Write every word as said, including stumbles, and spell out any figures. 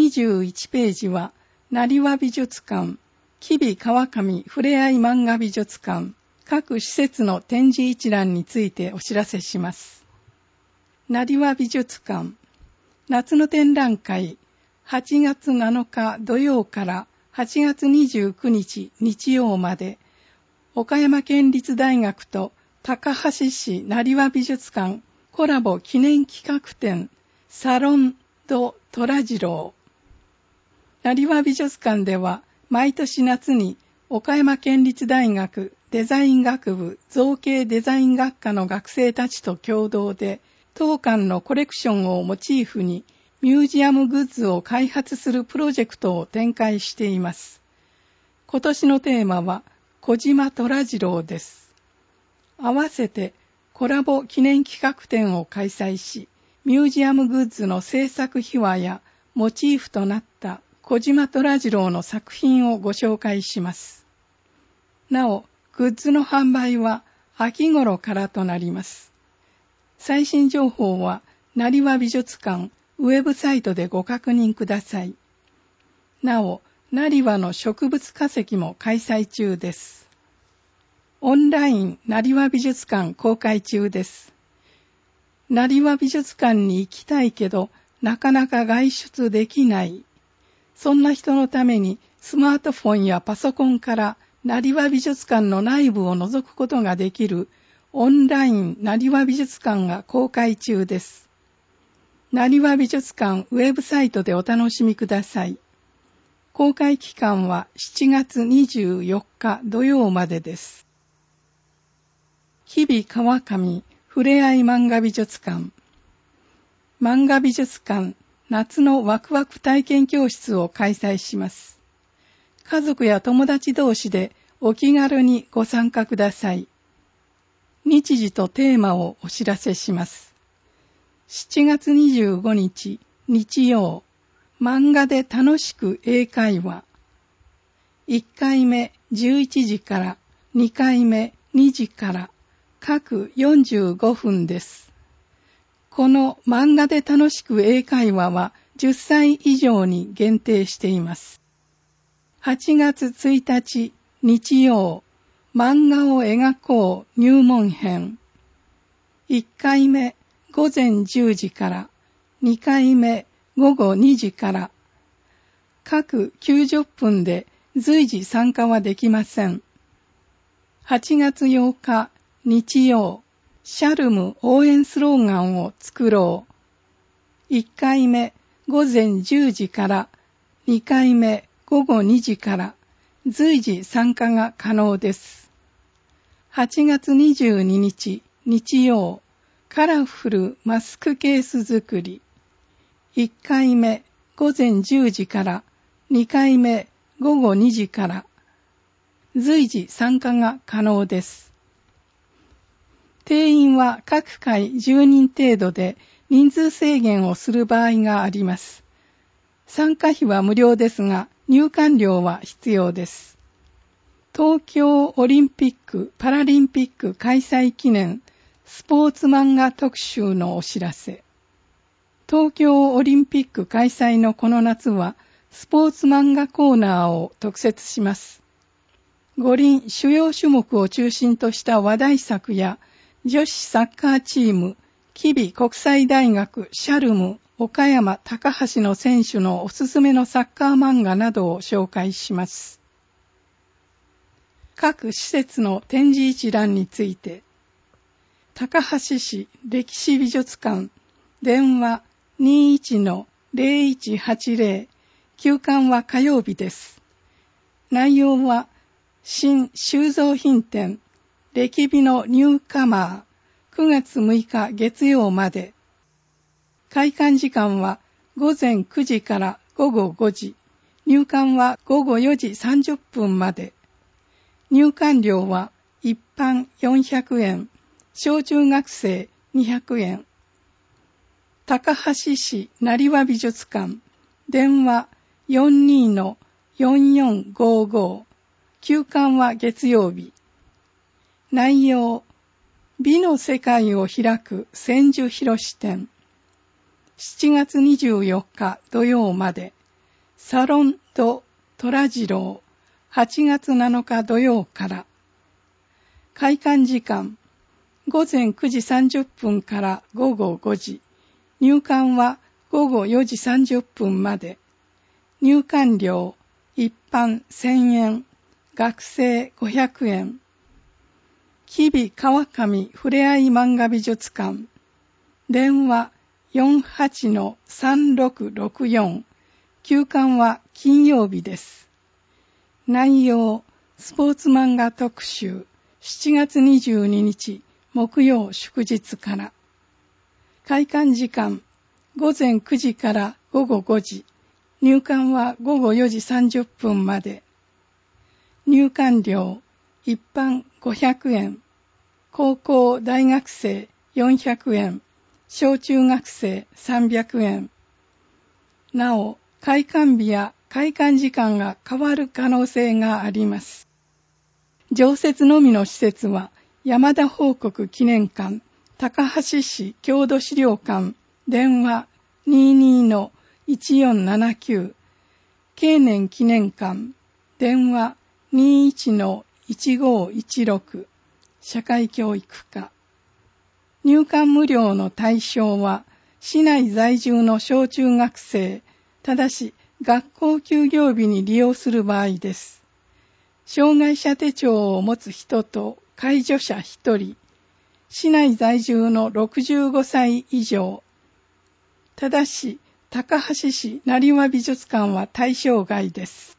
にじゅういちページは、成羽美術館、吉備川上ふれあい漫画美術館、各施設の展示一覧についてお知らせします。成羽美術館、夏の展覧会、はちがつなのか土曜からはちがつにじゅうくにち日曜まで、岡山県立大学と高梁市成羽美術館コラボ記念企画展、サロン・ド・虎次郎。成羽美術館では、毎年夏に岡山県立大学デザイン学部造形デザイン学科の学生たちと共同で、当館のコレクションをモチーフにミュージアムグッズを開発するプロジェクトを展開しています。今年のテーマは小島虎次郎です。合わせてコラボ記念企画展を開催し、ミュージアムグッズの制作秘話やモチーフとなった小島虎次郎の作品をご紹介します。なお、グッズの販売は秋頃からとなります。最新情報は成羽美術館ウェブサイトでご確認ください。なお、成羽の植物化石も開催中です。オンライン成羽美術館公開中です。成羽美術館に行きたいけど、なかなか外出できない。そんな人のためにスマートフォンやパソコンから成羽美術館の内部を覗くことができるオンライン成羽美術館が公開中です。成羽美術館ウェブサイトでお楽しみください。公開期間はしちがつにじゅうよっか土曜までです。吉備川上ふれあい漫画美術館。漫画美術館夏のワクワク体験教室を開催します。家族や友達同士でお気軽にご参加ください。日時とテーマをお知らせします。しちがつにじゅうごにち日曜、漫画で楽しく英会話。いっかいめじゅういちじから、にかいめにじから、各よんじゅうごふんです。この漫画で楽しく英会話はじゅっさい以上に限定しています。はちがつついたち日曜、漫画を描こう入門編。いっかいめごぜんじゅうじから、にかいめごごにじから、各きゅうじゅっぷんで随時参加はできません。はちがつようか日曜、シャルム応援スローガンを作ろう。いっかいめごぜんじゅうじから、にかいめごごにじから、随時参加が可能です。はちがつにじゅうににち日曜、カラフルマスクケース作り。いっかいめごぜんじゅうじから、にかいめごごにじから、随時参加が可能です。定員は各回じゅうにん程度で人数制限をする場合があります。参加費は無料ですが、入館料は必要です。東京オリンピック・パラリンピック開催記念スポーツ漫画特集のお知らせ。東京オリンピック開催のこの夏は、スポーツ漫画コーナーを特設します。五輪主要種目を中心とした話題作や、女子サッカーチーム、吉備国際大学シャルム岡山高橋の選手のおすすめのサッカー漫画などを紹介します。各施設の展示一覧について、高橋市歴史美術館、電話 にいちのゼロいちはちゼロ、休館は火曜日です。内容は、新収蔵品展、歴美のニューカマー、くがつむいか月曜まで。開館時間はごぜんくじからごごごじ、入館はごごよじさんじゅっぷんまで。入館料は一般よんひゃくえん、小中学生にひゃくえん。高橋市成羽美術館、電話 よんにのよんよんごご、休館は月曜日。内容、美の世界を開く千住博展。しちがつにじゅうよっか土曜まで。 サロン・ド・虎次郎はちがつなのか土曜から。開館時間ごぜんくじさんじゅっぷんからごごごじ。入館はごごよじさんじゅっぷんまで。入館料一般せんえん、学生ごひゃくえん。吉備川上ふれあい漫画美術館。電話 よんはちのさんろくろくよん。休館は金曜日です。内容、スポーツ漫画特集、しちがつにじゅうににち木曜祝日から。開館時間、ごぜんくじからごごごじ。入館はごごよじさんじゅっぷんまで。入館料、一般ごひゃくえん。高校大学生よんひゃくえん。小中学生さんびゃくえん。なお、開館日や開館時間が変わる可能性があります。常設のみの施設は、山田報国記念館、高橋市郷土資料館、電話 にじゅうにのいちよんななきゅう、経年記念館、電話 にじゅういちのいちごいちろく、社会教育課。入館無料の対象は、市内在住の小中学生、ただし学校休業日に利用する場合です。障害者手帳を持つ人と介助者ひとり、市内在住のろくじゅうごさい以上、ただし高橋市成羽美術館は対象外です。